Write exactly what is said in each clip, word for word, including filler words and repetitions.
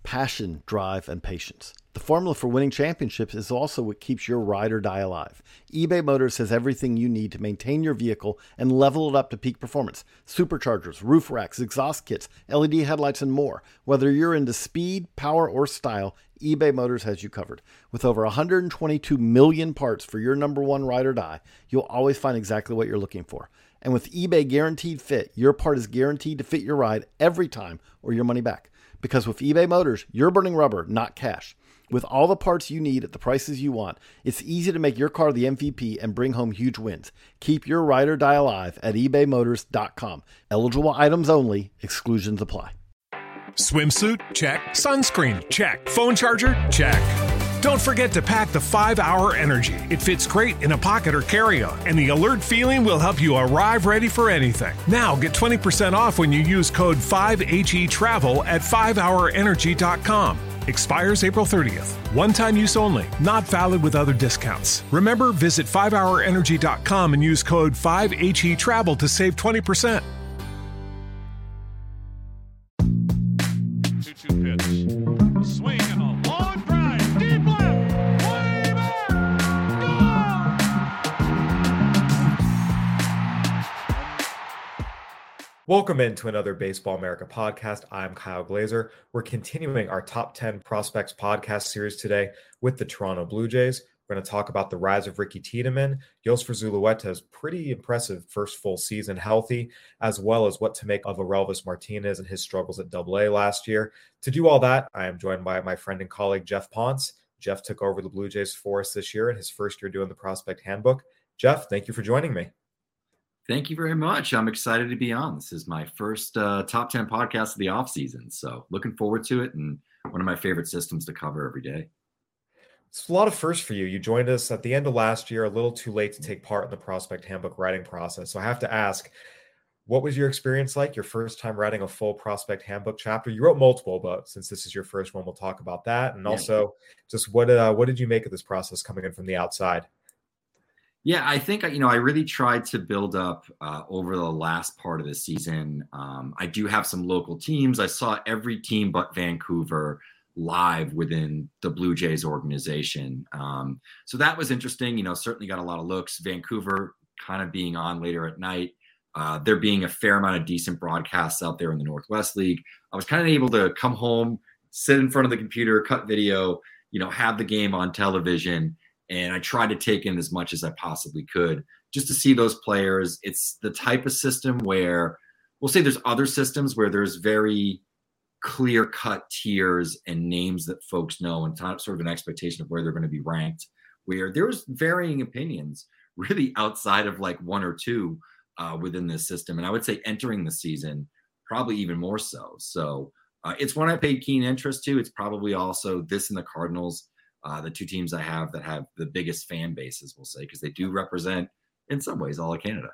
passion, drive, and patience. The formula for winning championships is also what keeps your ride or die alive. eBay Motors has everything you need to maintain your vehicle and level it up to peak performance. Superchargers, roof racks, exhaust kits, L E D headlights, and more. Whether you're into speed, power, or style, eBay Motors has you covered. With over one hundred twenty-two million parts for your number one ride or die, you'll always find exactly what you're looking for. And with eBay Guaranteed Fit, your part is guaranteed to fit your ride every time or your money back. Because with eBay Motors, you're burning rubber, not cash. With all the parts you need at the prices you want, it's easy to make your car the M V P and bring home huge wins. Keep your ride or die alive at ebay motors dot com. Eligible items only. Exclusions apply. Swimsuit? Check. Sunscreen? Check. Phone charger? Check. Don't forget to pack the five hour Energy. It fits great in a pocket or carry-on, and the alert feeling will help you arrive ready for anything. Now get twenty percent off when you use code five H E travel at five hour energy dot com. Expires April thirtieth. One-time use only. Not valid with other discounts. Remember, visit five hour energy dot com and use code five H E travel to save twenty percent. two two pitch. A swing and a long drive. Deep left. Way back. Welcome into another Baseball America podcast. I'm Kyle Glazer. We're continuing our top ten prospects podcast series today with the Toronto Blue Jays. We're going to talk about the rise of Ricky Tiedemann, Yosfer Zulueta's pretty impressive first full season healthy, as well as what to make of Aurelvis Martinez and his struggles at Double A last year. To do all that, I am joined by my friend and colleague, Jeff Ponce. Jeff took over the Blue Jays for us this year in his first year doing the Prospect Handbook. Jeff, thank you for joining me. Thank you very much. I'm excited to be on. This is my first uh, top ten podcast of the offseason. So looking forward to it, and one of my favorite systems to cover every day. It's a lot of firsts for you. You joined us at the end of last year, a little too late to take part in the Prospect Handbook writing process. So I have to ask, what was your experience like, your first time writing a full Prospect Handbook chapter? You wrote multiple, but since this is your first one, we'll talk about that. And also, yeah. just what uh, what did you make of this process coming in from the outside? Yeah, I think, you know, I really tried to build up uh, over the last part of the season. Um, I do have some local teams. I saw every team but Vancouver live within the Blue Jays organization. Um, so that was interesting. You know, certainly got a lot of looks. Vancouver kind of being on later at night. Uh, there being a fair amount of decent broadcasts out there in the Northwest League. I was kind of able to come home, sit in front of the computer, cut video, you know, have the game on television. And I tried to take in as much as I possibly could just to see those players. It's the type of system where we'll say there's other systems where there's very clear cut tiers and names that folks know and sort of an expectation of where they're going to be ranked, where there's varying opinions really outside of like one or two uh, within this system. And I would say entering the season, probably even more so. So uh, it's one I paid keen interest to. It's probably also this and the Cardinals. Uh, the two teams I have that have the biggest fan bases, we'll say, because they do represent, in some ways, all of Canada.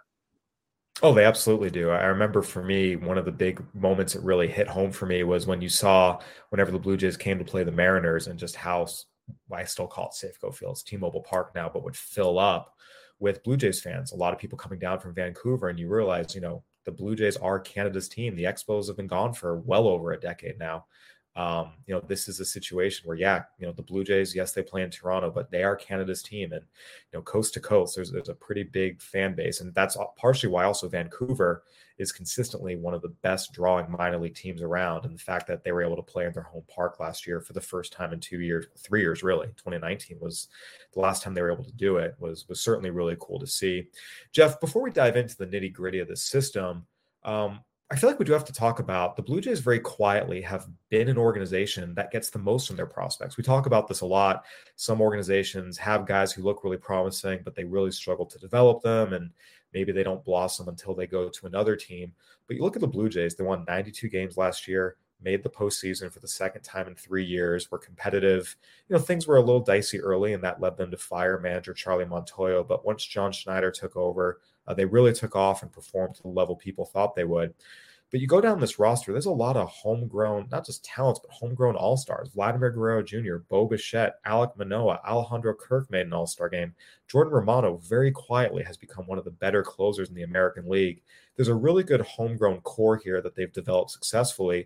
Oh, they absolutely do. I remember for me, one of the big moments that really hit home for me was when you saw whenever the Blue Jays came to play the Mariners and just how, I still call it Safeco Field, it's T-Mobile Park now, but would fill up with Blue Jays fans. A lot of people coming down from Vancouver, and you realize, you know, the Blue Jays are Canada's team. The Expos have been gone for well over a decade now. Um, you know, this is a situation where, yeah, you know, the Blue Jays, yes, they play in Toronto, but they are Canada's team. And, you know, coast to coast, there's, there's a pretty big fan base. And that's partially why also Vancouver is consistently one of the best drawing minor league teams around. And the fact that they were able to play in their home park last year for the first time in two years, three years, really, twenty nineteen was the last time they were able to do it, was, was certainly really cool to see. Jeff, before we dive into the nitty gritty of the system, um, I feel like we do have to talk about the Blue Jays very quietly have been an organization that gets the most from their prospects. We talk about this a lot. Some organizations have guys who look really promising, but they really struggle to develop them, and maybe they don't blossom until they go to another team. But you look at the Blue Jays, they won ninety-two games last year, made the postseason for the second time in three years, were competitive. You know, things were a little dicey early, and that led them to fire manager Charlie Montoyo. But once John Schneider took over, Uh, they really took off and performed to the level people thought they would. But you go down this roster, there's a lot of homegrown, not just talents, but homegrown all-stars. Vladimir Guerrero Junior, Bo Bichette, Alek Manoah, Alejandro Kirk made an all-star game. Jordan Romano very quietly has become one of the better closers in the American League. There's a really good homegrown core here that they've developed successfully.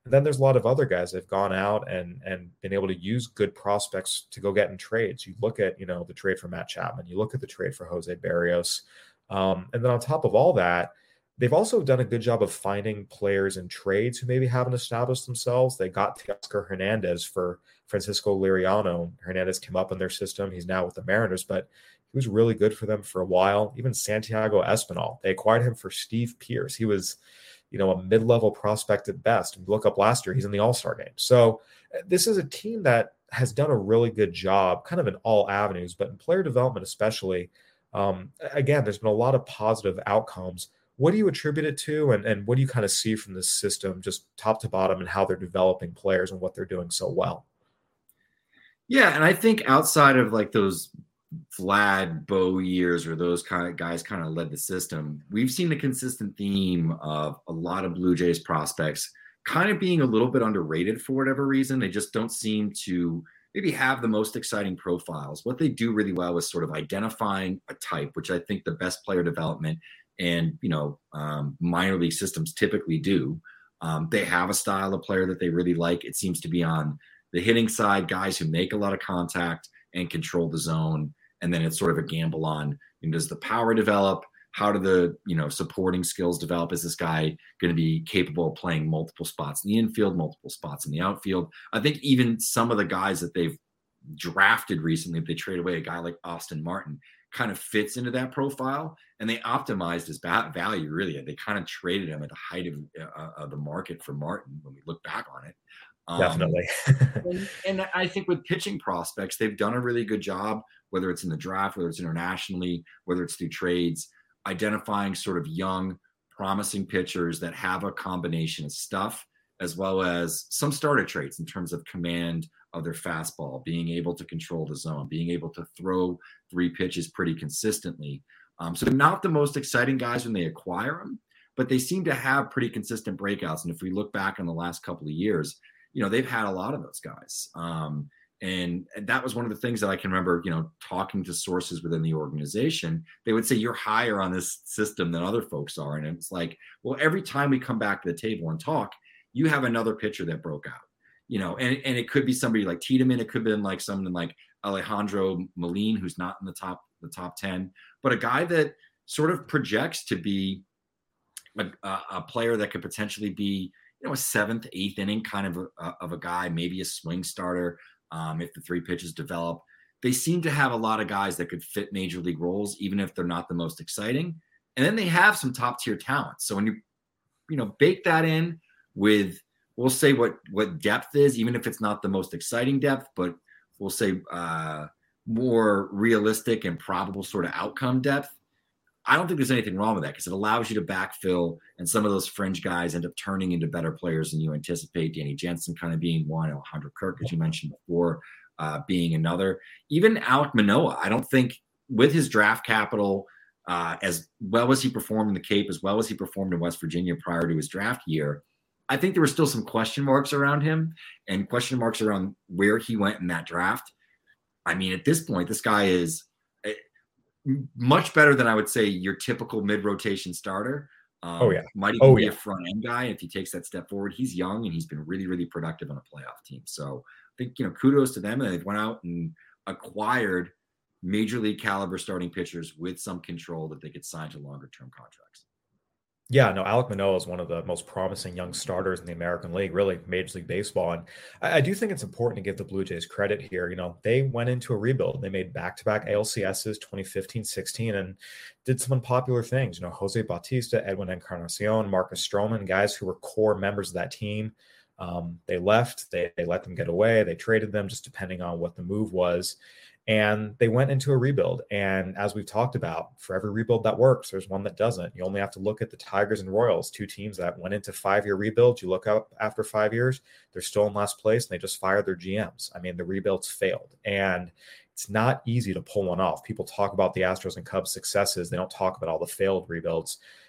And then there's a lot of other guys that have gone out and and been able to use good prospects to go get in trades. You look at, you know, the trade for Matt Chapman, you look at the trade for Jose Barrios. Um, and then on top of all that, they've also done a good job of finding players in trades who maybe haven't established themselves. They got Teoscar Hernandez for Francisco Liriano. Hernandez came up in their system. He's now with the Mariners, but he was really good for them for a while. Even Santiago Espinal, they acquired him for Steve Pearce. He was, you know, a mid-level prospect at best. And look up last year, he's in the All-Star game. So this is a team that has done a really good job kind of in all avenues, but in player development especially. Um, again, there's been a lot of positive outcomes. What do you attribute it to? And, and what do you kind of see from this system, just top to bottom, and how they're developing players and what they're doing so well? Yeah. And I think outside of like those Vlad Bo years, or those kind of guys kind of led the system, we've seen the consistent theme of a lot of Blue Jays prospects kind of being a little bit underrated for whatever reason. They just don't seem to maybe have the most exciting profiles. What they do really well is sort of identifying a type, which I think the best player development and, you know, um, minor league systems typically do. Um, they have a style of player that they really like. It seems to be on the hitting side, guys who make a lot of contact and control the zone. And then it's sort of a gamble on, you know, does the power develop? How do the, you know, supporting skills develop? Is this guy going to be capable of playing multiple spots in the infield, multiple spots in the outfield? I think even some of the guys that they've drafted recently, if they trade away a guy like Austin Martin, kind of fits into that profile, and they optimized his bat value. Really, they kind of traded him at the height of, uh, of the market for Martin when we look back on it. Um, Definitely. and, and I think with pitching prospects, they've done a really good job, whether it's in the draft, whether it's internationally, whether it's through trades, identifying sort of young, promising pitchers that have a combination of stuff, as well as some starter traits in terms of command of their fastball, being able to control the zone, being able to throw three pitches pretty consistently. Um, so they're not the most exciting guys when they acquire them, but they seem to have pretty consistent breakouts. And if we look back on the last couple of years, you know, they've had a lot of those guys. Um, and, and that was one of the things that I can remember, you know, talking to sources within the organization. They would say, you're higher on this system than other folks are. And it's like, well, every time we come back to the table and talk, you have another pitcher that broke out, you know, and, and it could be somebody like Tiedemann. It could have been like someone like Alejandro Molin, who's not in the top, the top ten, but a guy that sort of projects to be a, a player that could potentially be, you know, a seventh, eighth inning kind of a, of a guy, maybe a swing starter. Um, if the three pitches develop, they seem to have a lot of guys that could fit major league roles, even if they're not the most exciting. And then they have some top tier talent. So when you, you know, bake that in with, we'll say what, what depth is, even if it's not the most exciting depth, but we'll say uh, more realistic and probable sort of outcome depth. I don't think there's anything wrong with that, because it allows you to backfill, and some of those fringe guys end up turning into better players than you anticipate. Danny Jensen kind of being one, Alejandro Kirk, as you mentioned before, uh, being another. Even Alek Manoah, I don't think with his draft capital, uh, as well as he performed in the Cape, as well as he performed in West Virginia prior to his draft year, I think there were still some question marks around him and question marks around where he went in that draft. I mean, at this point, this guy is much better than I would say your typical mid-rotation starter. Um, oh, yeah. Might even oh, be yeah. a front-end guy if he takes that step forward. He's young, and he's been really, really productive on a playoff team. So I think, you know, kudos to them. And they went out and acquired major league caliber starting pitchers with some control that they could sign to longer-term contracts. Yeah, no, Alek Manoah is one of the most promising young starters in the American League, really Major League Baseball. And I, I do think it's important to give the Blue Jays credit here. You know, they went into a rebuild. They made back-to-back A L C S's twenty fifteen sixteen and did some unpopular things. You know, Jose Bautista, Edwin Encarnacion, Marcus Stroman, guys who were core members of that team. Um, they left. They, they let them get away. They traded them just depending on what the move was. And they went into a rebuild. And as we've talked about, for every rebuild that works, there's one that doesn't. You only have to look at the Tigers and Royals, two teams that went into five-year rebuilds. You look up after five years, they're still in last place, and they just fired their G Ms. I mean, the rebuilds failed. And it's not easy to pull one off. People talk about the Astros and Cubs successes. They don't talk about all the failed rebuilds.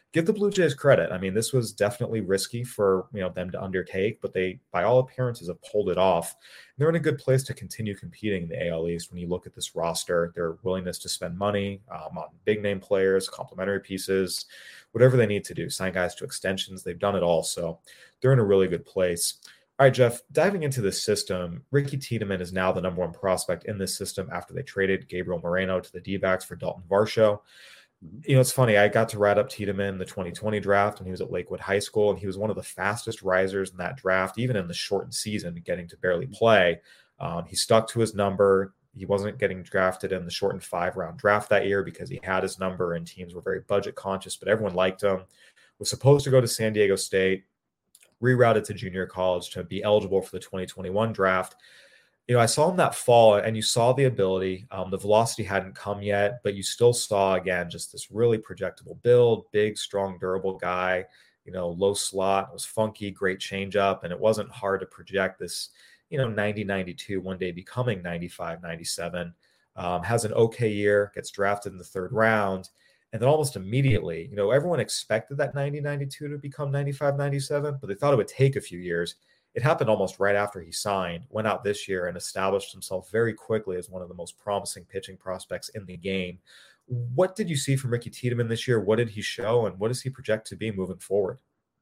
give the Blue Jays credit. I mean, this was definitely risky for, you know, them to undertake, but they, by all appearances, have pulled it off. And they're in a good place to continue competing in the A L East. When you look at this roster, their willingness to spend money um, on big name players, complementary pieces, whatever they need to do, sign guys to extensions, they've done it all. So they're in a really good place. All right, Jeff, diving into this system, Ricky Tiedemann is now the number one prospect in this system after they traded Gabriel Moreno to the D-backs for Dalton Varsho. You know, it's funny. I got to ride up Tiedemann in the twenty twenty draft when he was at Lakewood High School, and he was one of the fastest risers in that draft, even in the shortened season, getting to barely play. Um, he stuck to his number. He wasn't getting drafted in the shortened five-round draft that year because he had his number, and teams were very budget conscious, but everyone liked him. Was supposed to go to San Diego State, rerouted to junior college to be eligible for the twenty twenty-one draft. You know, I saw him that fall, and you saw the ability. Um, the velocity hadn't come yet, but you still saw, again, just this really projectable build, big, strong, durable guy, you know, low slot. It was funky, great changeup, and it wasn't hard to project this, you know, ninety ninety-two, one day becoming ninety-five ninety-seven. Um, has an okay year, gets drafted in the third round, and then almost immediately, you know, everyone expected that ninety ninety-two to become ninety-five ninety-seven, but they thought it would take a few years. It happened almost right after he signed, went out this year and established himself very quickly as one of the most promising pitching prospects in the game. What did you see from Ricky Tiedemann this year? What did he show, and what does he project to be moving forward?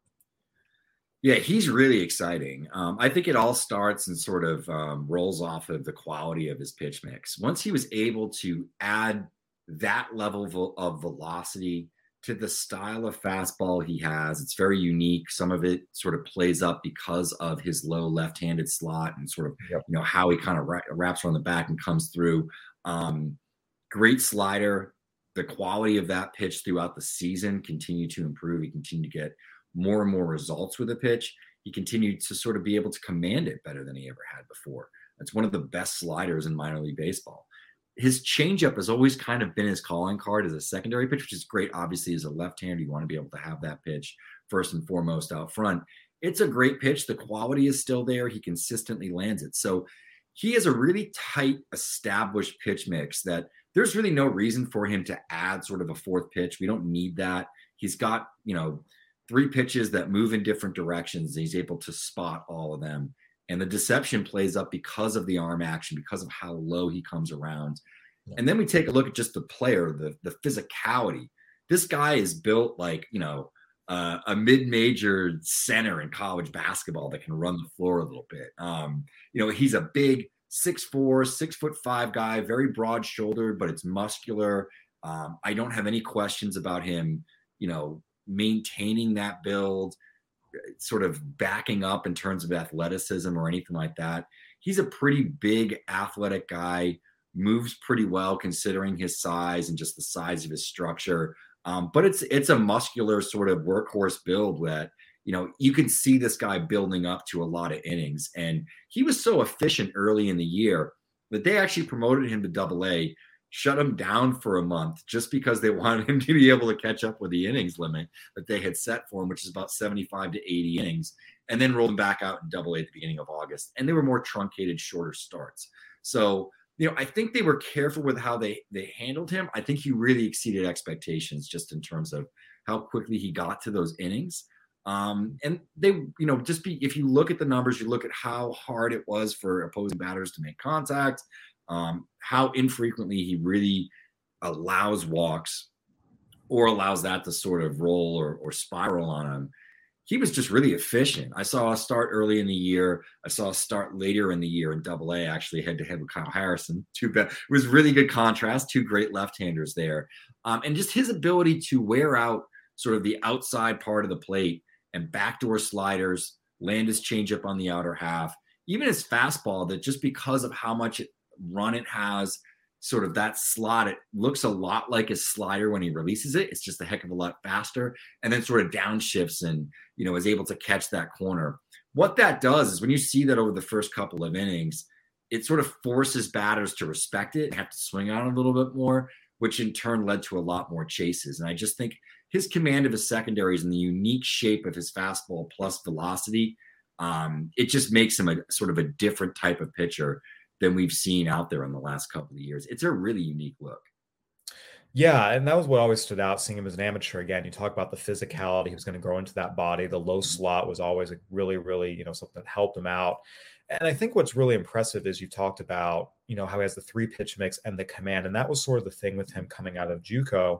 Yeah, he's really exciting. Um, I think it all starts and sort of um, rolls off of the quality of his pitch mix. Once he was able to add that level of velocity to the style of fastball he has, it's very unique. Some of it sort of plays up because of his low left-handed slot and sort of, yep. you know, how he kind of ra- wraps around the back and comes through. Um, great slider. The quality of that pitch throughout the season continued to improve. He continued to get more and more results with the pitch. He continued to sort of be able to command it better than he ever had before. That's one of the best sliders in minor league baseball. His changeup has always kind of been his calling card as a secondary pitch, which is great. Obviously, as a left-hander, you want to be able to have that pitch first and foremost out front. It's a great pitch. The quality is still there. He consistently lands it. So he has a really tight, established pitch mix that there's really no reason for him to add sort of a fourth pitch. We don't need that. He's got, you know, three pitches that move in different directions. And he's able to spot all of them. And the deception plays up because of the arm action, because of how low he comes around. Yeah. And then we take a look at just the player, the, the physicality. This guy is built like, you know, uh, a mid-major center in college basketball that can run the floor a little bit. Um, you know, he's a big six four, six foot five guy, very broad shouldered, but it's muscular. Um, I don't have any questions about him, you know, maintaining that build, sort of backing up in terms of athleticism or anything like that. He's a pretty big athletic guy, moves pretty well considering his size and just the size of his structure. Um, but it's it's a muscular sort of workhorse build that, you know, you can see this guy building up to a lot of innings. And he was so efficient early in the year that they actually promoted him to double A, shut him down for a month just because they wanted him to be able to catch up with the innings limit that they had set for him, which is about seventy-five to eighty innings, and then rolled him back out in double A at the beginning of August. And they were more truncated, shorter starts. So, you know, I think they were careful with how they, they handled him. I think he really exceeded expectations just in terms of how quickly he got to those innings. Um, and they, you know, just be, if you look at the numbers, you look at how hard it was for opposing batters to make contact, Um, how infrequently he really allows walks or allows that to sort of roll or, or spiral on him. He was just really efficient. I saw a start early in the year. I saw a start later in the year in double A, actually head to head with Kyle Harrison. Two bad. It was really good contrast, two great left-handers there. Um, and just his ability to wear out sort of the outside part of the plate and backdoor sliders, land his changeup on the outer half, even his fastball that just because of how much it run it has, sort of that slot, it looks a lot like his slider when he releases it. It's just a heck of a lot faster, and then sort of downshifts and, you know, is able to catch that corner. What that does is when you see that over the first couple of innings, it sort of forces batters to respect it and have to swing on it a little bit more, which in turn led to a lot more chases. And I just think his command of his secondaries and the unique shape of his fastball plus velocity, um, it just makes him a sort of a different type of pitcher than we've seen out there in the last couple of years. It's a really unique look. Yeah, and that was what always stood out, seeing him as an amateur. Again, you talk about the physicality, he was going to grow into that body. The low slot was always a really, really, you know, something that helped him out. And I think what's really impressive is you talked about, you know, how he has the three pitch mix and the command. And that was sort of the thing with him coming out of JUCO.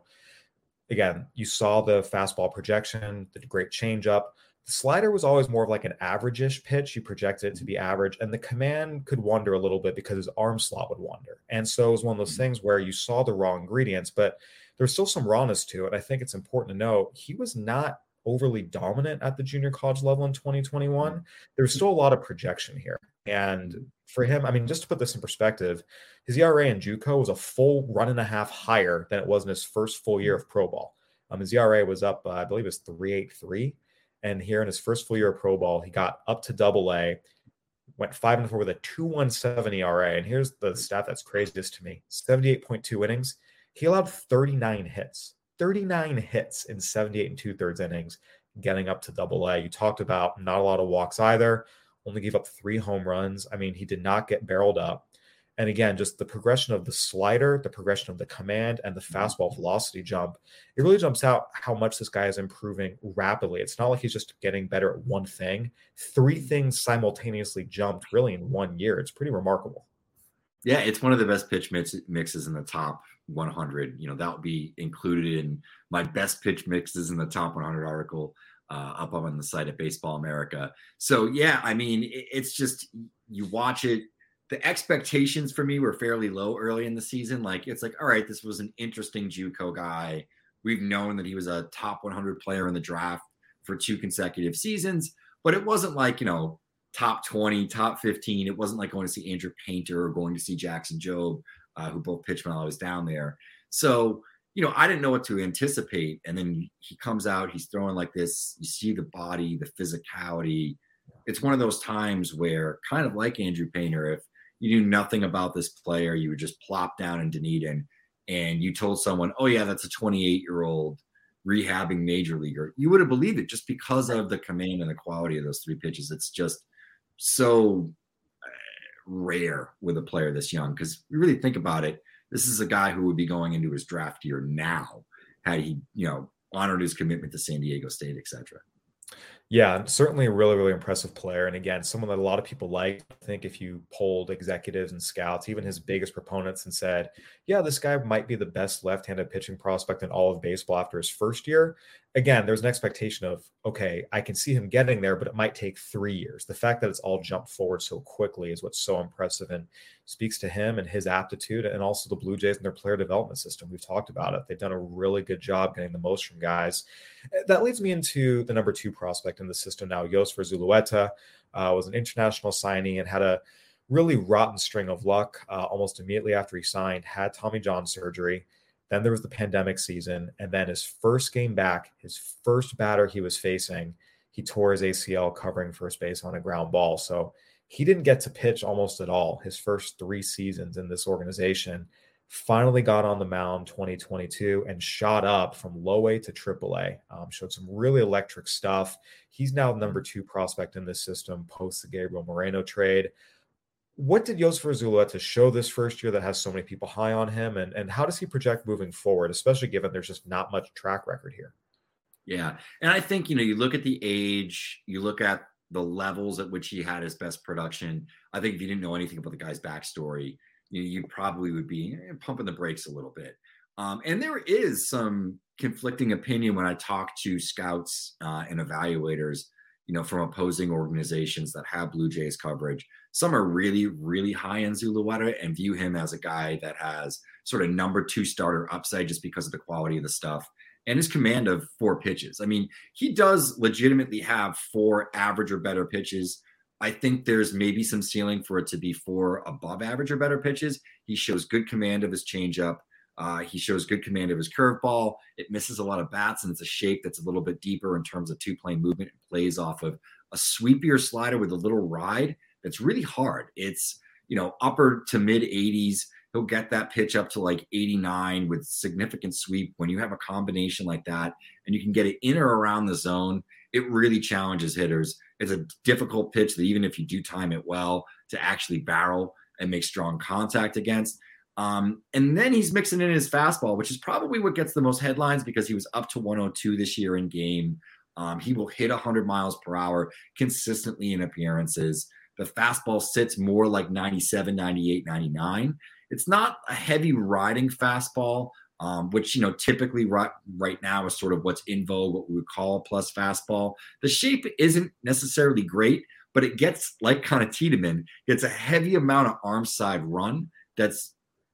Again, you saw the fastball projection, the great changeup. The slider was always more of like an average-ish pitch. You projected it to be average, and the command could wander a little bit because his arm slot would wander. And so it was one of those things where you saw the raw ingredients, but there's still some rawness to it. I think it's important to know he was not overly dominant at the junior college level in twenty twenty-one. There's still a lot of projection here. And for him, I mean, just to put this in perspective, his E R A in JUCO was a full run and a half higher than it was in his first full year of pro ball. Um, his E R A was up, uh, I believe it's three point eight three. And here in his first full year of pro ball, he got up to double A, went five and four with a two point one seven E R A. And here's the stat that's craziest to me. seventy-eight point two innings. He allowed thirty-nine hits, thirty-nine hits in seventy-eight and two thirds innings, getting up to double A. You talked about not a lot of walks either, only gave up three home runs. I mean, he did not get barreled up. And again, just the progression of the slider, the progression of the command, and the fastball velocity jump, it really jumps out how much this guy is improving rapidly. It's not like he's just getting better at one thing. Three things simultaneously jumped really in one year. It's pretty remarkable. Yeah, it's one of the best pitch mix, mixes in the top one hundred. You know, that will be included in my best pitch mixes in the top one hundred article uh, up on the site at Baseball America. So, yeah, I mean, it, it's just you watch it. The expectations for me were fairly low early in the season. Like, it's like, all right, this was an interesting JUCO guy. We've known that he was a top one hundred player in the draft for two consecutive seasons, but it wasn't like, you know, top twenty, top fifteen. It wasn't like going to see Andrew Painter or going to see Jackson Jobe, uh, who both pitched when I was down there. So, you know, I didn't know what to anticipate. And then he comes out, he's throwing like this. You see the body, the physicality. It's one of those times where, kind of like Andrew Painter, if you knew nothing about this player, you would just plop down in Dunedin and you told someone, oh yeah, that's a twenty-eight-year-old rehabbing major leaguer, you would have believed it just because of the command and the quality of those three pitches. It's just so rare with a player this young, because you really think about it, this is a guy who would be going into his draft year now had he, you know, honored his commitment to San Diego State, et cetera. Yeah, certainly a really, really impressive player. And again, someone that a lot of people like. I think if you polled executives and scouts, even his biggest proponents, and said, yeah, this guy might be the best left-handed pitching prospect in all of baseball after his first year. Again, there's an expectation of, okay, I can see him getting there, but it might take three years. The fact that it's all jumped forward so quickly is what's so impressive and speaks to him and his aptitude, and also the Blue Jays and their player development system. We've talked about it. They've done a really good job getting the most from guys. That leads me into the number two prospect in the system now. Yoser Zulueta uh, was an international signee and had a really rotten string of luck uh, almost immediately after he signed, had Tommy John surgery. Then there was the pandemic season. And then his first game back, his first batter he was facing, he tore his A C L covering first base on a ground ball. So he didn't get to pitch almost at all his first three seasons in this organization. Finally got on the mound twenty twenty-two and shot up from low A to triple A. Um, showed some really electric stuff. He's now the number two prospect in this system post the Gabriel Moreno trade. What did Yoser Zulueta show this first year that has so many people high on him? And, and how does he project moving forward, especially given there's just not much track record here? Yeah. And I think, you know, you look at the age, you look at the levels at which he had his best production. I think if you didn't know anything about the guy's backstory, you know, you probably would be pumping the brakes a little bit. Um, and there is some conflicting opinion when I talk to scouts uh, and evaluators, you know, from opposing organizations that have Blue Jays coverage. Some are really, really high in Zulueta and view him as a guy that has sort of number two starter upside just because of the quality of the stuff and his command of four pitches. I mean, he does legitimately have four average or better pitches. I think there's maybe some ceiling for it to be four above average or better pitches. He shows good command of his changeup. Uh, he shows good command of his curveball. It misses a lot of bats, and it's a shape that's a little bit deeper in terms of two-plane movement. It plays off of a sweepier slider with a little ride that's really hard. It's, you know, upper to mid eighties. He'll get that pitch up to like eighty-nine with significant sweep. When you have a combination like that and you can get it in or around the zone, it really challenges hitters. It's a difficult pitch that even if you do time it well to actually barrel and make strong contact against. Um, and then he's mixing in his fastball, which is probably what gets the most headlines because he was up to one oh two this year in game. Um, he will hit one hundred miles per hour consistently in appearances. The fastball sits more like ninety-seven, ninety-eight, ninety-nine. It's not a heavy riding fastball, um, which, you know, typically right, right now is sort of what's in vogue, what we would call a plus fastball. The shape isn't necessarily great, but it gets, like kind of Tiedemann, it's a heavy amount of arm side run that's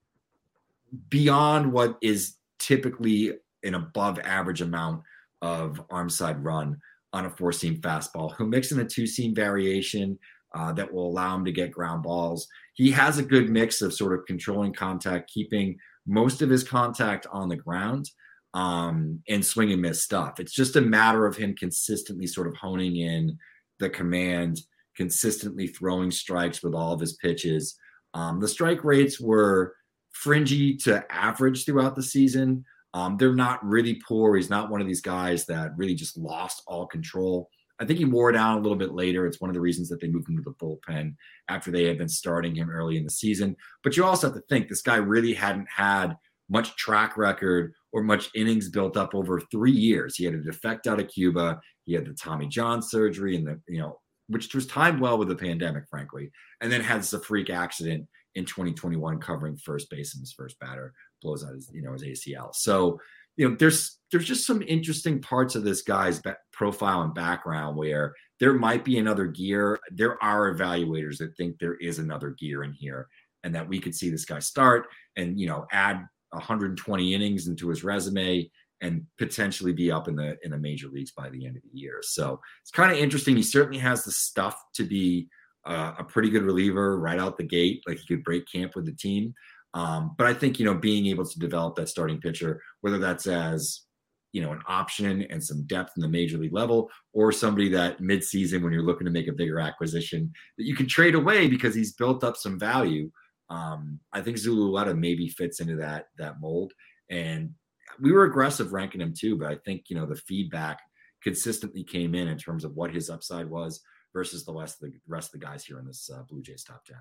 beyond what is typically an above average amount of arm side run on a four seam fastball. He'll mix in a two seam variation uh, that will allow him to get ground balls. He has a good mix of sort of controlling contact, keeping most of his contact on the ground, um, and swing and miss stuff. It's just a matter of him consistently sort of honing in the command, consistently throwing strikes with all of his pitches. Um, the strike rates were fringy to average throughout the season. Um, they're not really poor. He's not one of these guys that really just lost all control. I think he wore down a little bit later. It's one of the reasons that they moved him to the bullpen after they had been starting him early in the season. But you also have to think this guy really hadn't had much track record or much innings built up over three years. He had a defect out of Cuba. He had the Tommy John surgery, and the, you know, which was timed well with the pandemic, frankly, and then has a freak accident in twenty twenty-one covering first base, and his first batter blows out his, you know, his A C L. So, you know, there's there's just some interesting parts of this guy's ba- profile and background where there might be another gear. There are evaluators that think there is another gear in here, and that we could see this guy start and, you know, add one hundred twenty innings into his resume and potentially be up in the in the major leagues by the end of the year. So it's kind of interesting. He certainly has the stuff to be uh, a pretty good reliever right out the gate. Like, he could break camp with the team. Um, but I think, you know, being able to develop that starting pitcher, whether that's as, you know, an option and some depth in the major league level, or somebody that midseason, when you're looking to make a bigger acquisition, that you can trade away because he's built up some value. Um, I think Zulueta maybe fits into that, that mold. And we were aggressive ranking him too, but I think, you know, the feedback consistently came in in terms of what his upside was versus the rest of the rest of the guys here in this uh, Blue Jays top ten.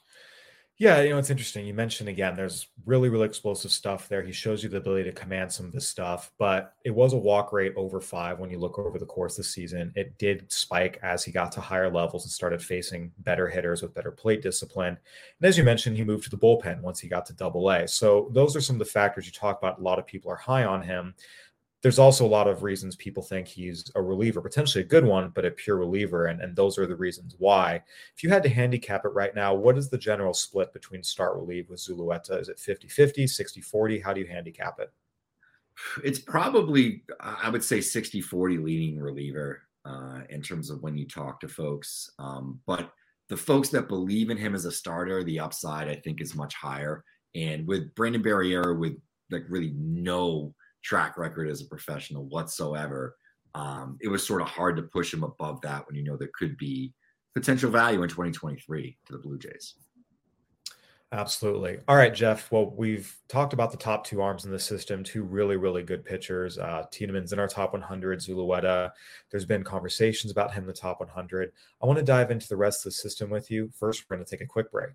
Yeah, you know, it's interesting. You mentioned, again, there's really, really explosive stuff there. He shows you the ability to command some of this stuff, but it was a walk rate over five when you look over the course of the season. It did spike as he got to higher levels and started facing better hitters with better plate discipline. And as you mentioned, he moved to the bullpen once he got to double A. So those are some of the factors you talk about. A lot of people are high on him. There's also a lot of reasons people think he's a reliever, potentially a good one, but a pure reliever. And, and those are the reasons why. If you had to handicap it right now, what is the general split between start relief with Zulueta? Is it fifty-fifty, sixty-forty? How do you handicap it? It's probably, I would say, sixty-forty leading reliever uh, in terms of when you talk to folks. Um, but the folks that believe in him as a starter, the upside, I think, is much higher. And with Brandon Barriera, with like really no track record as a professional whatsoever, um, it was sort of hard to push him above that when you know there could be potential value in twenty twenty-three to the Blue Jays. Absolutely. All right, Jeff. Well, we've talked about the top two arms in the system, two really, really good pitchers. Uh, Tiedemann's in our top one hundred, Zulueta. There's been conversations about him in the top one hundred. I want to dive into the rest of the system with you. First, we're going to take a quick break.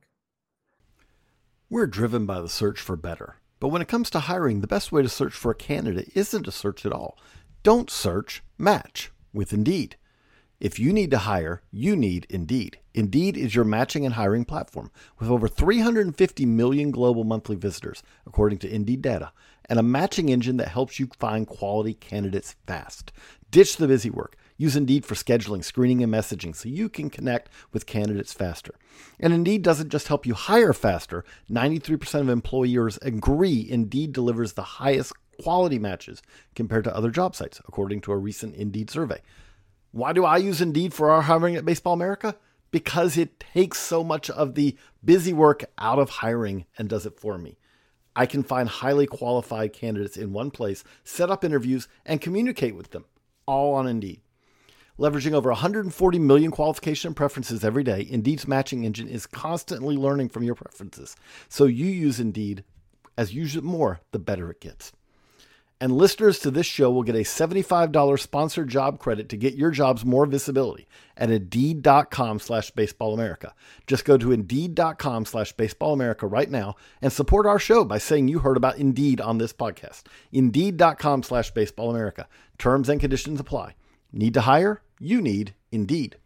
We're driven by the search for better. But when it comes to hiring, the best way to search for a candidate isn't to search at all. Don't search, match with Indeed. If you need to hire, you need Indeed. Indeed is your matching and hiring platform with over three hundred fifty million global monthly visitors, according to Indeed data, and a matching engine that helps you find quality candidates fast. Ditch the busy work. Use Indeed for scheduling, screening, and messaging so you can connect with candidates faster. And Indeed doesn't just help you hire faster. ninety-three percent of employers agree Indeed delivers the highest quality matches compared to other job sites, according to a recent Indeed survey. Why do I use Indeed for our hiring at Baseball America? Because it takes so much of the busy work out of hiring and does it for me. I can find highly qualified candidates in one place, set up interviews, and communicate with them, all on Indeed. Leveraging over one hundred forty million qualification and preferences every day, Indeed's matching engine is constantly learning from your preferences. So you use Indeed. As you use it more, the better it gets. And listeners to this show will get a seventy-five dollars sponsored job credit to get your jobs more visibility at Indeed.com slash Baseball America. Just go to Indeed.com slash Baseball America right now and support our show by saying you heard about Indeed on this podcast. Indeed.com slash Baseball America. Terms and conditions apply. Need to hire? You need Indeed.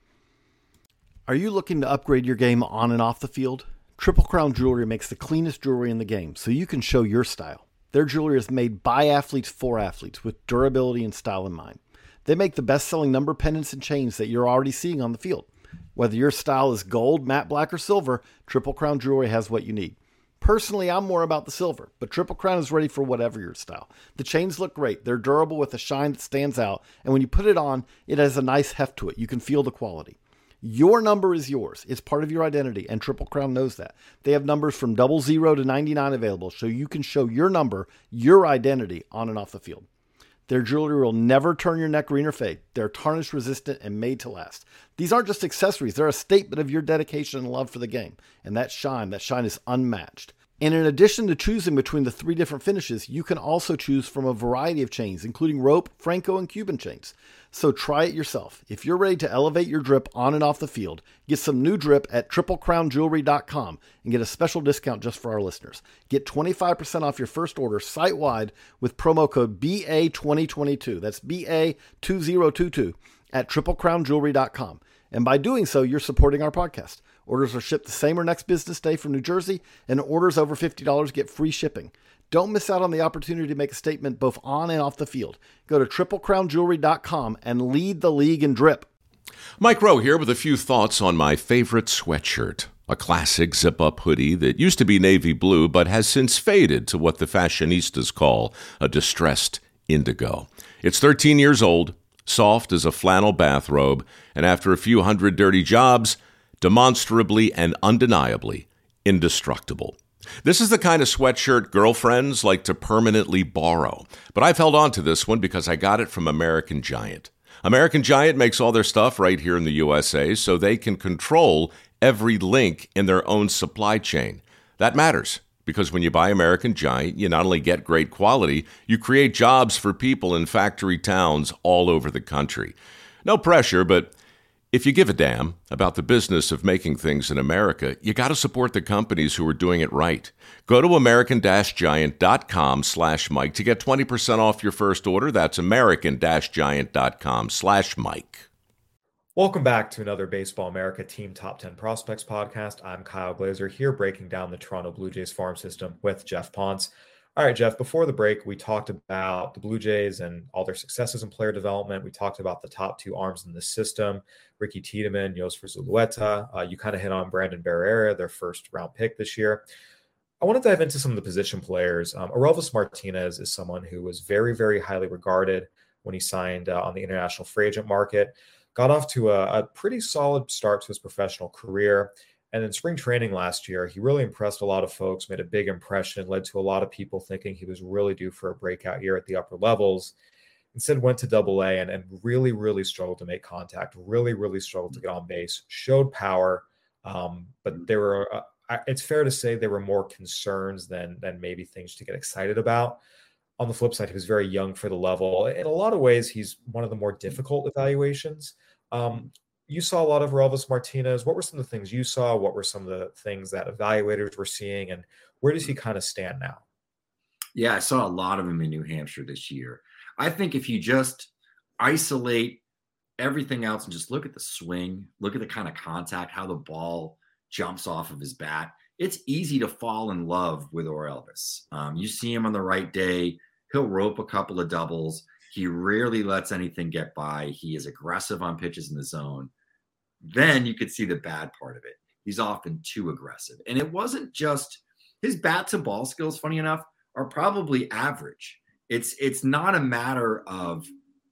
Are you looking to upgrade your game on and off the field? Triple Crown Jewelry makes the cleanest jewelry in the game so you can show your style. Their jewelry is made by athletes for athletes with durability and style in mind. They make the best-selling number pendants and chains that you're already seeing on the field. Whether your style is gold, matte black, or silver, Triple Crown Jewelry has what you need. Personally, I'm more about the silver, but Triple Crown is ready for whatever your style. The chains look great. They're durable with a shine that stands out, and when you put it on, it has a nice heft to it. You can feel the quality. Your number is yours. It's part of your identity, and Triple Crown knows that. They have numbers from double zero to ninety-nine available, so you can show your number, your identity, on and off the field. Their jewelry will never turn your neck green or fade. They're tarnish resistant and made to last. These aren't just accessories. They're a statement of your dedication and love for the game. And that shine, that shine is unmatched. And in addition to choosing between the three different finishes, you can also choose from a variety of chains, including rope, Franco, and Cuban chains. So try it yourself. If you're ready to elevate your drip on and off the field, get some new drip at triple crown jewelry dot com and get a special discount just for our listeners. Get twenty-five percent off your first order site-wide with promo code B A twenty twenty-two. That's B A twenty twenty-two at triple crown jewelry dot com. And by doing so, you're supporting our podcast. Orders are shipped the same or next business day from New Jersey, and orders over fifty dollars get free shipping. Don't miss out on the opportunity to make a statement both on and off the field. Go to triple crown jewelry dot com and lead the league in drip. Mike Rowe here with a few thoughts on my favorite sweatshirt, a classic zip-up hoodie that used to be navy blue but has since faded to what the fashionistas call a distressed indigo. It's thirteen years old, soft as a flannel bathrobe, and after a few hundred dirty jobs, demonstrably and undeniably indestructible. This is the kind of sweatshirt girlfriends like to permanently borrow, but I've held on to this one because I got it from American Giant. American Giant makes all their stuff right here in the U S A so they can control every link in their own supply chain. That matters because when you buy American Giant, you not only get great quality, you create jobs for people in factory towns all over the country. No pressure, but if you give a damn about the business of making things in America, you got to support the companies who are doing it right. Go to american giant dot com slash Mike to get twenty percent off your first order. That's american giant dot com slash Mike. Welcome back to another Baseball America Team Top ten Prospects podcast. I'm Kyle Glazer here breaking down the Toronto Blue Jays farm system with Jeff Ponce. All right, Jeff, before the break, we talked about the Blue Jays and all their successes in player development. We talked about the top two arms in the system, Ricky Tiedemann, Yosfer Zulueta. Uh, you kind of hit on Brandon Barrera, their first round pick this year. I want to dive into some of the position players. Um, Aurelvis Martinez is someone who was very, very highly regarded when he signed uh, on the international free agent market. Got off to a, a pretty solid start to his professional career. And in spring training last year, he really impressed a lot of folks, made a big impression, led to a lot of people thinking he was really due for a breakout year at the upper levels. Instead went to double A and, and really, really struggled to make contact, really, really struggled to get on base, showed power. Um, but there were, uh, it's fair to say there were more concerns than, than maybe things to get excited about. On the flip side, he was very young for the level. In a lot of ways, he's one of the more difficult evaluations. Um, You saw a lot of Aurelvis Martinez. What were some of the things you saw? What were some of the things that evaluators were seeing? And where does he kind of stand now? Yeah, I saw a lot of him in New Hampshire this year. I think if you just isolate everything else and just look at the swing, look at the kind of contact, how the ball jumps off of his bat, it's easy to fall in love with Aurelvis. Um, you see him on the right day, he'll rope a couple of doubles. He rarely lets anything get by. He is aggressive on pitches in the zone. Then you could see the bad part of it. He's often too aggressive. And it wasn't just his bat to ball skills, funny enough, are probably average. It's it's not a matter of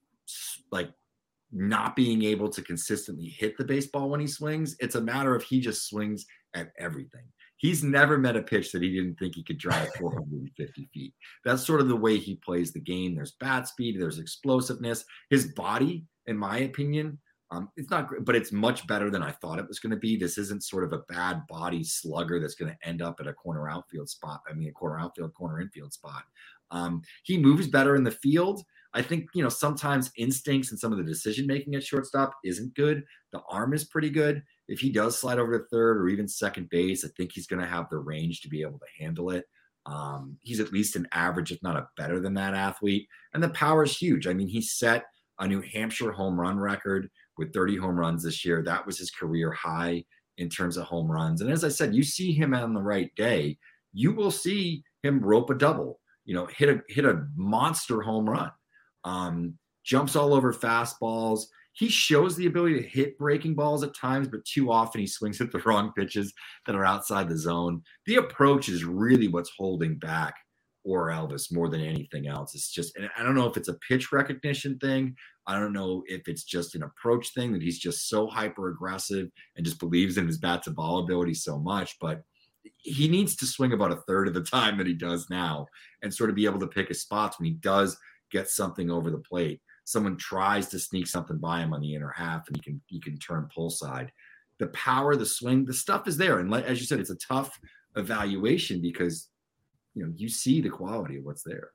like not being able to consistently hit the baseball when he swings. It's a matter of he just swings at everything. He's never met a pitch that he didn't think he could drive four hundred fifty feet. That's sort of the way he plays the game. There's bat speed, there's explosiveness. His body, in my opinion, um, it's not great, but it's much better than I thought it was going to be. This isn't sort of a bad body slugger that's going to end up at a corner outfield spot. I mean, a corner outfield, corner infield spot. Um, he moves better in the field. I think, you know, sometimes instincts and some of the decision-making at shortstop isn't good. The arm is pretty good. If he does slide over to third or even second base, I think he's going to have the range to be able to handle it. Um, he's at least an average, if not a better than that athlete. And the power is huge. I mean, he set a New Hampshire home run record with thirty home runs this year. That was his career high in terms of home runs. And as I said, you see him on the right day, you will see him rope a double, you know, hit a, hit a monster home run. Um, jumps all over fastballs. He shows the ability to hit breaking balls at times, but too often he swings at the wrong pitches that are outside the zone. The approach is really what's holding back Orelvis more than anything else. It's just, and I don't know if it's a pitch recognition thing. I don't know if it's just an approach thing that he's just so hyper aggressive and just believes in his bat to ball ability so much, but he needs to swing about a third of the time that he does now and sort of be able to pick his spots when he does get something over the plate. Someone tries to sneak something by him on the inner half and he can, he can turn pull side. The power, the swing, the stuff is there. And as you said, it's a tough evaluation because, you know, you see the quality of what's there.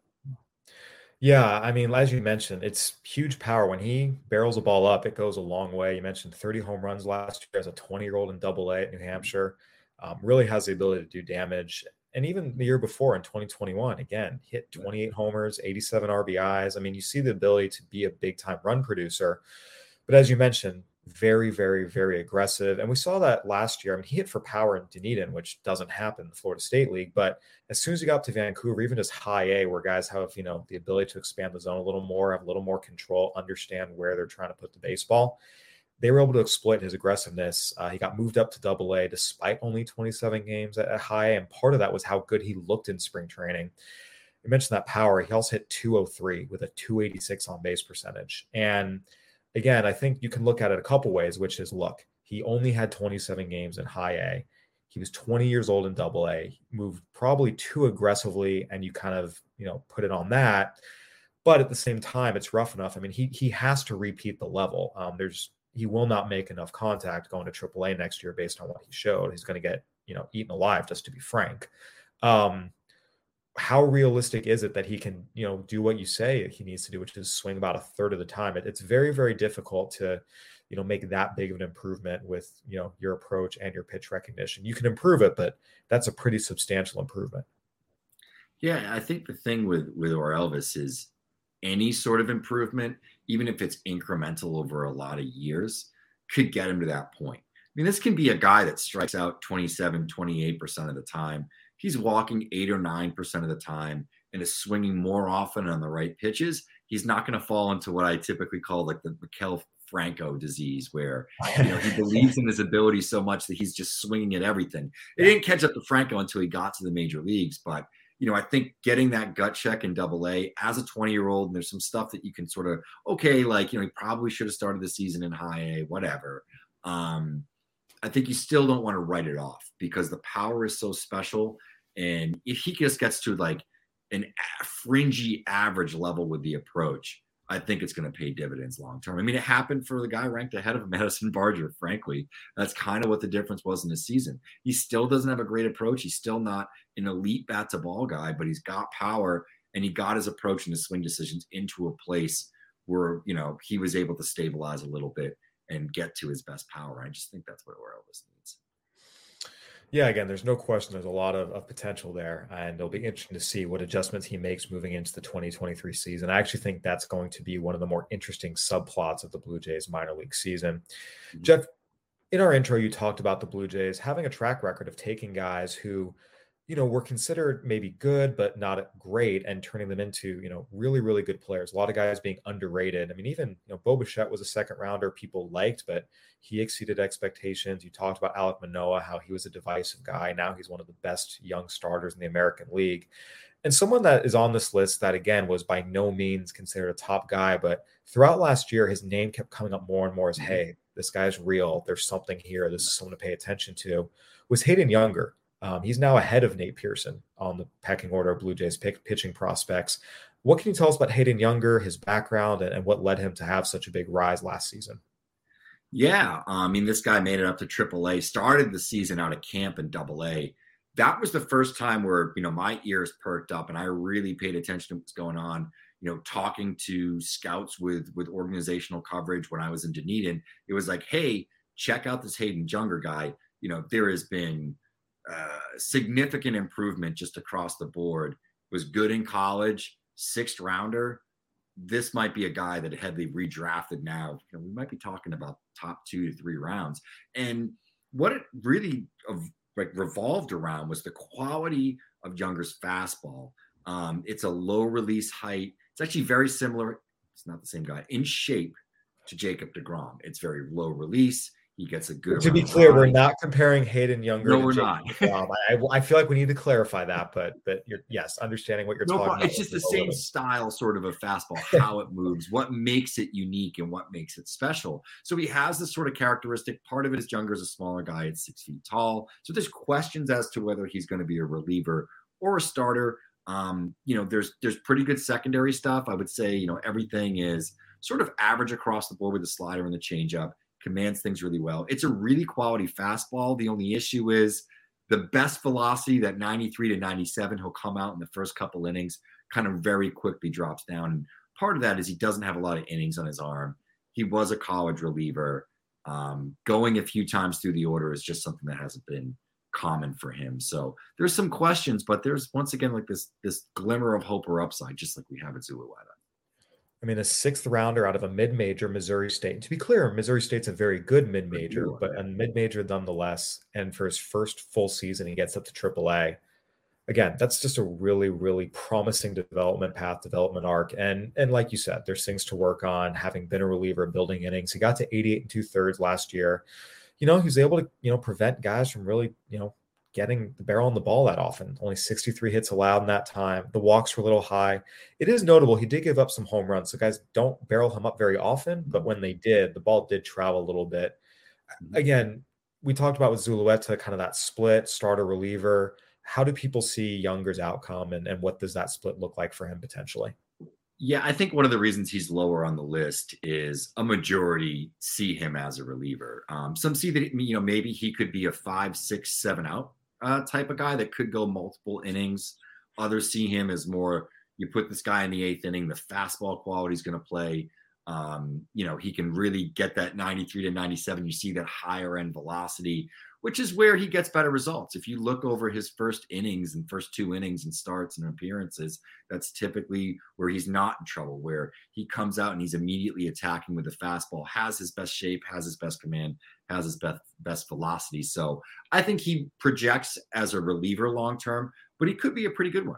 Yeah, I mean, as you mentioned, it's huge power. When he barrels a ball up, it goes a long way. You mentioned thirty home runs last year as a twenty-year-old in Double A at New Hampshire. Um, really has the ability to do damage. And even the year before in twenty twenty-one, again, hit twenty-eight homers, eighty-seven R B Is. I mean, you see the ability to be a big-time run producer. But as you mentioned, very, very, very aggressive. And we saw that last year. I mean, he hit for power in Dunedin, which doesn't happen in the Florida State League. But as soon as he got to Vancouver, even just high A, where guys have, you know, the ability to expand the zone a little more, have a little more control, understand where they're trying to put the baseball, they were able to exploit his aggressiveness. Uh, he got moved up to Double A despite only twenty-seven games at, at high A. And part of that was how good he looked in spring training. You mentioned that power. He also hit two oh three with a two eighty-six on base percentage. And again, I think you can look at it a couple ways, which is, look, he only had twenty-seven games in high A. He was twenty years old in Double A, moved probably too aggressively, and you kind of, you know, put it on that. But at the same time, it's rough enough. I mean, he he has to repeat the level. Um, there's he will not make enough contact going to Triple A next year based on what he showed. He's going to get, you know, eaten alive, just to be frank. Um, how realistic is it that he can, you know, do what you say he needs to do, which is swing about a third of the time? It, it's very, very difficult to, you know, make that big of an improvement with, you know, your approach and your pitch recognition. You can improve it, but that's a pretty substantial improvement. Yeah, I think the thing with, with Orelvis is any sort of improvement, even if it's incremental over a lot of years, could get him to that point. I mean, this can be a guy that strikes out twenty-seven, twenty-eight percent of the time. He's walking eight or nine percent of the time and is swinging more often on the right pitches. He's not going to fall into what I typically call like the Maikel Franco disease, where, you know, he believes in his ability so much that he's just swinging at everything. It didn't catch up to Franco until he got to the major leagues. But, you know, I think getting that gut check in Double A as a twenty-year-old, and there's some stuff that you can sort of, okay, like, you know, he probably should have started the season in high A, whatever. Um, I think you still don't want to write it off because the power is so special. And if he just gets to like an fringy average level with the approach, I think it's going to pay dividends long term. I mean, it happened for the guy ranked ahead of Madison Barger, frankly. That's kind of what the difference was in the season. He still doesn't have a great approach. He's still not an elite bat to ball guy, but he's got power and he got his approach and his swing decisions into a place where, you know, he was able to stabilize a little bit and get to his best power. I just think that's what Orelvis needs. Yeah, again, there's no question there's a lot of, of potential there, and it'll be interesting to see what adjustments he makes moving into the twenty twenty-three season. I actually think that's going to be one of the more interesting subplots of the Blue Jays minor league season. Mm-hmm. Jeff, in our intro, you talked about the Blue Jays having a track record of taking guys who, you know, were considered maybe good, but not great, and turning them into, you know, really, really good players. A lot of guys being underrated. I mean, even, you know, Bo Bichette was a second rounder people liked, but he exceeded expectations. You talked about Alek Manoah, how he was a divisive guy. Now he's one of the best young starters in the American League. And someone that is on this list that, again, was by no means considered a top guy, but throughout last year, his name kept coming up more and more as, hey, this guy's real. There's something here. This is someone to pay attention to, was Hayden Younger. Um, he's now ahead of Nate Pearson on the pecking order of Blue Jays pick, pitching prospects. What can you tell us about Hayden Younger, his background, and, and what led him to have such a big rise last season? Yeah, I mean, this guy made it up to Triple A, started the season out of camp in Double A, that was the first time where, you know, my ears perked up and I really paid attention to what's going on. You know, talking to scouts with with organizational coverage when I was in Dunedin, it was like, hey, check out this Hayden Junger guy. You know, there has been uh, significant improvement just across the board. Was good in college, sixth rounder. This might be a guy that had they redrafted now. You know, we might be talking about top two to three rounds. And what it really of like revolved around was the quality of Junger's fastball. Um, it's a low release height. It's actually very similar. It's not the same guy in shape to Jacob deGrom. It's very low release. He gets a good. To be clear, we're not comparing Hayden Junger. No, to we're Jacob not. I, I feel like we need to clarify that, but but you're yes, understanding what you're no talking problem. about. It's just the same style, sort of a fastball, how it moves, what makes it unique, and what makes it special. So he has this sort of characteristic. Part of it is Junger's a smaller guy at six feet tall. So there's questions as to whether he's going to be a reliever or a starter. Um, you know, there's there's pretty good secondary stuff. I would say, you know, everything is sort of average across the board with the slider and the changeup. Commands things really well. It's a really quality fastball. The only issue is the best velocity, that ninety-three to ninety-seven, he'll come out in the first couple innings, kind of very quickly drops down. And part of that is he doesn't have a lot of innings on his arm. He was a college reliever. Um, going a few times through the order is just something that hasn't been common for him. So there's some questions, but there's once again like this this glimmer of hope or upside, just like we have at Zulueta. I mean, a sixth rounder out of a mid-major, Missouri State. And to be clear, Missouri State's a very good mid-major, but a mid-major nonetheless. And for his first full season, he gets up to triple A. Again, that's just a really, really promising development path, development arc. And and like you said, there's things to work on. Having been a reliever, building innings, he got to eighty-eight and two thirds last year. You know, he was able to, you know, prevent guys from really, you know, getting the barrel on the ball that often. Only sixty-three hits allowed in that time. The walks were a little high. It is notable he did give up some home runs, so guys don't barrel him up very often, but when they did, the ball did travel a little bit. Again, we talked about with Zulueta, kind of that split, starter reliever. How do people see Junger's outcome, and, and what does that split look like for him potentially? Yeah, I think one of the reasons he's lower on the list is a majority see him as a reliever. Um, some see that, you know, maybe he could be a five, six, seven out uh, type of guy that could go multiple innings. Others see him as more, you put this guy in the eighth inning, the fastball quality is going to play. Um, you know, he can really get that ninety-three to ninety-seven. You see that higher end velocity, which is where he gets better results. If you look over his first innings and first two innings and starts and appearances, that's typically where he's not in trouble, where he comes out and he's immediately attacking with the fastball, has his best shape, has his best command, has his best, best velocity. So I think he projects as a reliever long-term, but he could be a pretty good one.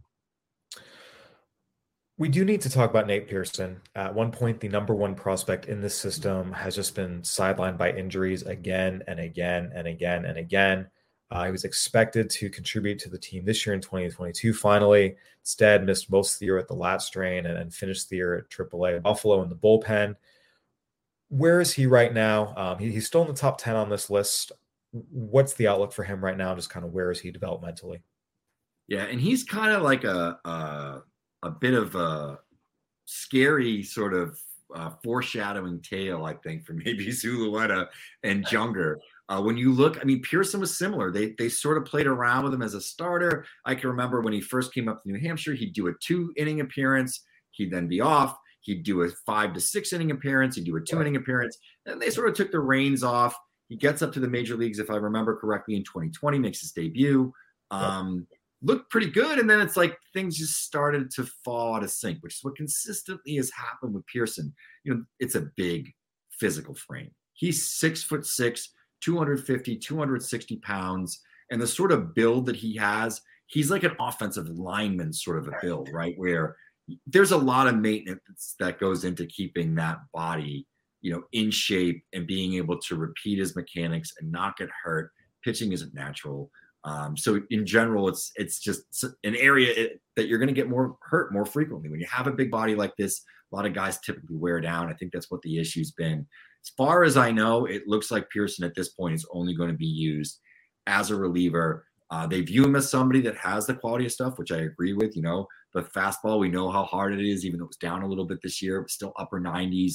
We do need to talk about Nate Pearson. At one point, the number one prospect in this system has just been sidelined by injuries again and again and again and again. Uh, he was expected to contribute to the team this year in twenty twenty-two. Finally, instead missed most of the year at the lat strain and, and finished the year at triple A Buffalo in the bullpen. Where is he right now? Um, he, he's still in the top ten on this list. What's the outlook for him right now? Just kind of where is he developmentally? Yeah, and he's kind of like a, a a bit of a scary sort of uh, foreshadowing tale, I think, for maybe Zulueta and Junger. Uh, when you look, I mean, Pearson was similar. They they sort of played around with him as a starter. I can remember when he first came up to New Hampshire, he'd do a two inning appearance. He'd then be off. He'd do a five to six inning appearance. He'd do a two inning appearance. And they sort of took the reins off. He gets up to the major leagues, if I remember correctly, in twenty twenty, makes his debut. Um, looked pretty good. And then it's like things just started to fall out of sync, which is what consistently has happened with Pearson. You know, it's a big physical frame. He's six foot six, two fifty, two sixty pounds. And the sort of build that he has, he's like an offensive lineman sort of a build, right? Where there's a lot of maintenance that goes into keeping that body, you know, in shape and being able to repeat his mechanics and not get hurt. Pitching isn't natural. Um, so in general, it's it's just an area that you're going to get more hurt more frequently. When you have a big body like this, a lot of guys typically wear down. I think that's what the issue's been. As far as I know, it looks like Pearson at this point is only going to be used as a reliever. Uh, they view him as somebody that has the quality of stuff, which I agree with. You know, the fastball, we know how hard it is, even though it was down a little bit this year, but still upper nineties.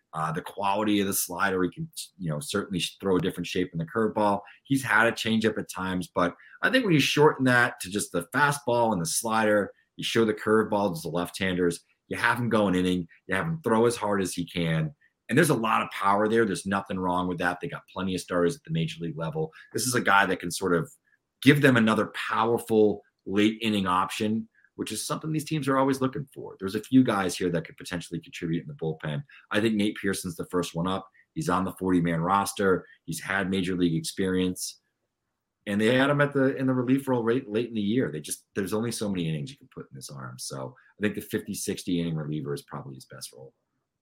Uh, the quality of the slider, he can, you know, certainly throw a different shape in the curveball. He's had a changeup at times, but I think when you shorten that to just the fastball and the slider, you show the curveball to the left-handers, you have him go an inning, you have him throw as hard as he can. And there's a lot of power there. There's nothing wrong with that. They got plenty of starters at the major league level. This is a guy that can sort of give them another powerful late inning option, which is something these teams are always looking for. There's a few guys here that could potentially contribute in the bullpen. I think Nate Pearson's the first one up. He's on the forty-man roster. He's had major league experience. And they had him at the in the relief role late, late in the year. They just there's only so many innings you can put in his arm. So I think the fifty, sixty inning reliever is probably his best role.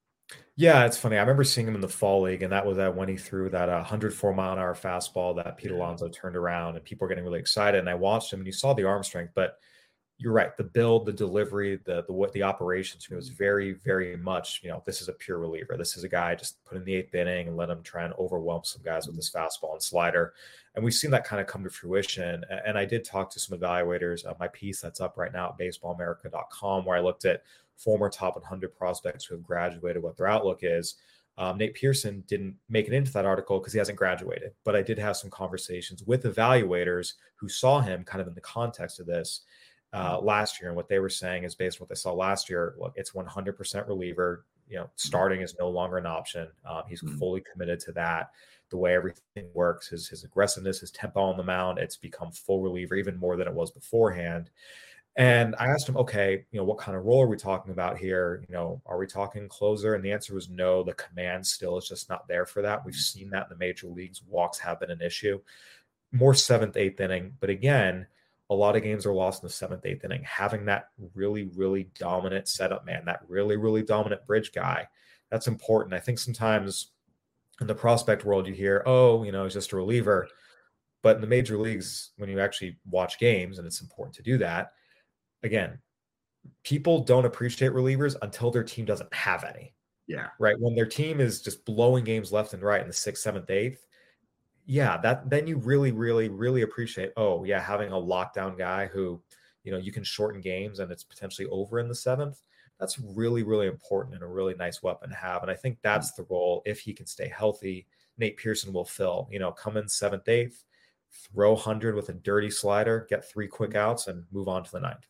Yeah, it's funny. I remember seeing him in the fall league, and that was that when he threw that uh, one hundred four mile an hour fastball that Pete Alonso turned around, and people were getting really excited. And I watched him, and you saw the arm strength, but you're right. The build, the delivery, the the what the operations, it was very, very much, you know, this is a pure reliever. This is a guy just put in the eighth inning and let him try and overwhelm some guys with his fastball and slider. And we've seen that kind of come to fruition. And I did talk to some evaluators. Uh, my piece that's up right now at baseball america dot com, where I looked at former top one hundred prospects who have graduated, what their outlook is. Um, Nate Pearson didn't make it into that article because he hasn't graduated. But I did have some conversations with evaluators who saw him kind of in the context of this. Uh, last year, and what they were saying is based on what they saw last year, look, it's one hundred percent reliever. You know, starting is no longer an option. Um, he's mm-hmm. fully committed to that. The way everything works, his his aggressiveness, his tempo on the mound, it's become full reliever, even more than it was beforehand. And I asked him, okay, you know, what kind of role are we talking about here? You know, are we talking closer? And the answer was no. The command still is just not there for that. We've seen that in the major leagues. Walks have been an issue. More seventh, eighth inning, but again, a lot of games are lost in the seventh, eighth inning. Having that really, really dominant setup man, that really, really dominant bridge guy, that's important. I think sometimes in the prospect world, you hear, oh, you know, he's just a reliever. But in the major leagues, when you actually watch games, and it's important to do that, again, people don't appreciate relievers until their team doesn't have any. Yeah. Right. When their team is just blowing games left and right in the sixth, seventh, eighth, yeah, that then you really, really, really appreciate, oh, yeah, having a lockdown guy who, you know, you can shorten games and it's potentially over in the seventh. That's really, really important and a really nice weapon to have. And I think that's the role, if he can stay healthy, Nate Pearson will fill. You know, come in seventh, eighth, throw one hundred with a dirty slider, get three quick outs, and move on to the ninth.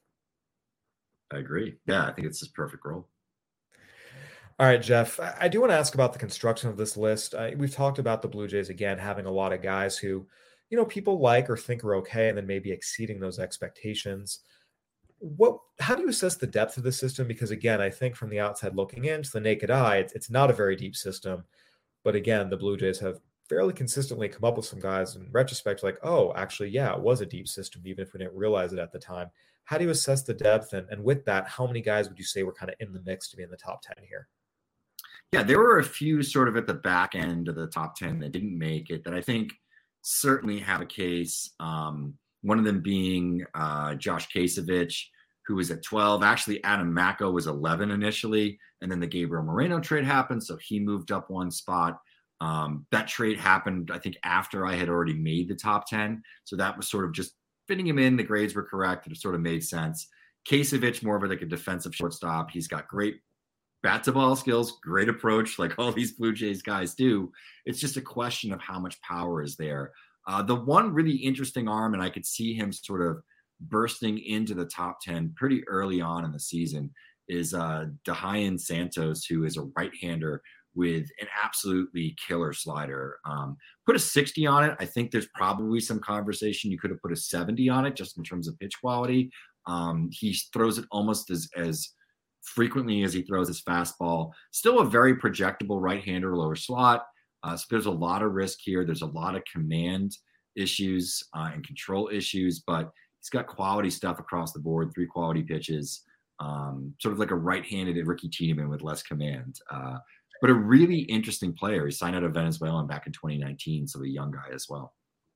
I agree. Yeah, I think it's his perfect role. All right, Jeff, I do want to ask about the construction of this list. Uh, we've talked about the Blue Jays, again, having a lot of guys who, you know, people like or think are okay, and then maybe exceeding those expectations. What? How do you assess the depth of the system? Because, again, I think from the outside looking in, to the naked eye, it's, it's not a very deep system. But, again, the Blue Jays have fairly consistently come up with some guys in retrospect like, oh, actually, yeah, it was a deep system, even if we didn't realize it at the time. How do you assess the depth? And, and with that, how many guys would you say were kind of in the mix to be in the top ten here? Yeah, there were a few sort of at the back end of the top ten that didn't make it that I think certainly have a case. Um, one of them being uh, Josh Kasevich, who was at twelve. Actually, Adam Macko was eleven initially, and then the Gabriel Moreno trade happened, so he moved up one spot. Um, that trade happened, I think, after I had already made the top ten, so that was sort of just fitting him in. The grades were correct. It sort of made sense. Kasevich, more of a, like a defensive shortstop. He's got great bat to ball skills, great approach, like all these Blue Jays guys do. It's just a question of how much power is there. Uh, the one really interesting arm, and I could see him sort of bursting into the top ten pretty early on in the season, is uh, Dahayan Santos, who is a right-hander with an absolutely killer slider. Um, put a sixty on it. I think there's probably some conversation. You could have put a seventy on it just in terms of pitch quality. Um, he throws it almost as, as frequently as he throws his fastball. Still a very projectable right-hander lower slot. Uh, so there's a lot of risk here. There's a lot of command issues uh, and control issues, but he's got quality stuff across the board, three quality pitches, um, sort of like a right-handed Ricky Tiedemann with less command. Uh, but a really interesting player. He signed out of Venezuela back in twenty nineteen, so a young guy as well.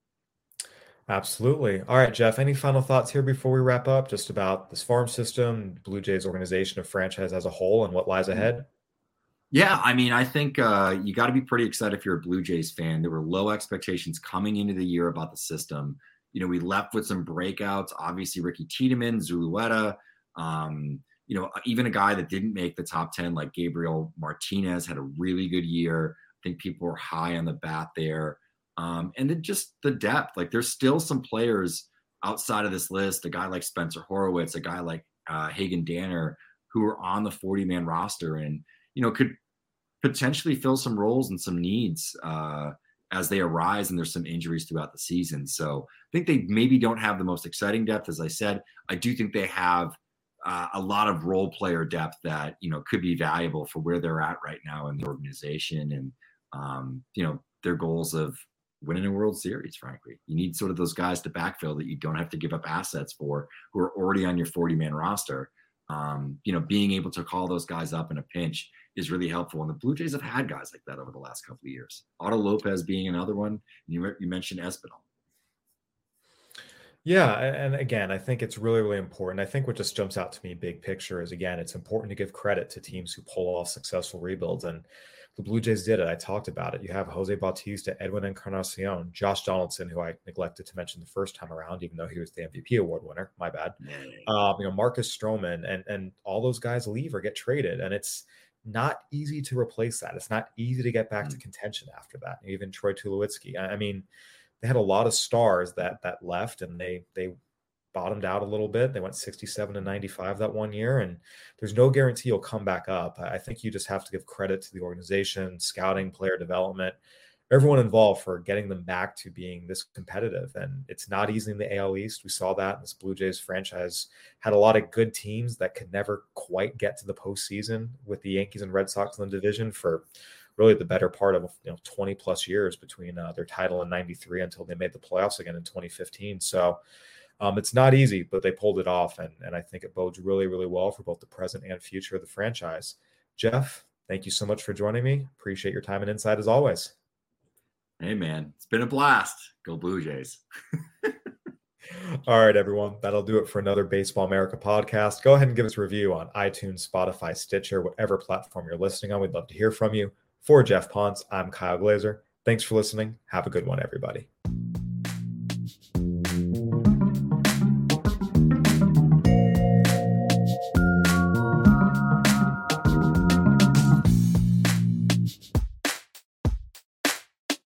Absolutely. All right, Jeff, any final thoughts here before we wrap up, just about this farm system, Blue Jays organization of franchise as a whole, and what lies ahead? Yeah, I mean, I think uh, you got to be pretty excited if you're a Blue Jays fan. There were low expectations coming into the year about the system. You know, we left with some breakouts. Obviously, Ricky Tiedemann, Zulueta, um, you know, even a guy that didn't make the top ten, like Gabriel Martinez, had a really good year. I think people were high on the bat there. Um, and then just the depth, like there's still some players outside of this list, a guy like Spencer Horwitz, a guy like uh, Hagen Danner, who are on the forty man roster and, you know, could potentially fill some roles and some needs uh, as they arise. And there's some injuries throughout the season. So I think they maybe don't have the most exciting depth. As I said, I do think they have uh, a lot of role player depth that, you know, could be valuable for where they're at right now in the organization and, um, you know, their goals of winning a World Series, frankly. You need sort of those guys to backfill that you don't have to give up assets for, who are already on your forty man roster. Um, you know, being able to call those guys up in a pinch is really helpful. And the Blue Jays have had guys like that over the last couple of years. Otto Lopez being another one. You, you mentioned Espinal. Yeah. And again, I think it's really, really important. I think what just jumps out to me big picture is, again, it's important to give credit to teams who pull off successful rebuilds. And the Blue Jays did it. I talked about it. You have Jose Bautista, Edwin Encarnacion, Josh Donaldson, who I neglected to mention the first time around, even though he was the M V P award winner. My bad. Um, you know, Marcus Stroman and and all those guys leave or get traded, and it's not easy to replace that. It's not easy to get back mm-hmm. to contention after that. Even Troy Tulowitzki. I mean, they had a lot of stars that that left, and they they. bottomed out a little bit. They went sixty-seven to ninety-five that one year, and there's no guarantee you'll come back up. I think you just have to give credit to the organization, scouting, player development, everyone involved for getting them back to being this competitive. And it's not easy in the A L East. We saw that. This Blue Jays franchise had a lot of good teams that could never quite get to the postseason, with the Yankees and Red Sox in the division for really the better part of, you know, twenty plus years between uh, their title in ninety-three until they made the playoffs again in twenty fifteen. So Um, it's not easy, but they pulled it off, and, and I think it bodes really, really well for both the present and future of the franchise. Jeff, thank you so much for joining me. Appreciate your time and insight as always. Hey, man, it's been a blast. Go Blue Jays. All right, everyone. That'll do it for another Baseball America podcast. Go ahead and give us a review on iTunes, Spotify, Stitcher, whatever platform you're listening on. We'd love to hear from you. For Jeff Ponce, I'm Kyle Glazer. Thanks for listening. Have a good one, everybody.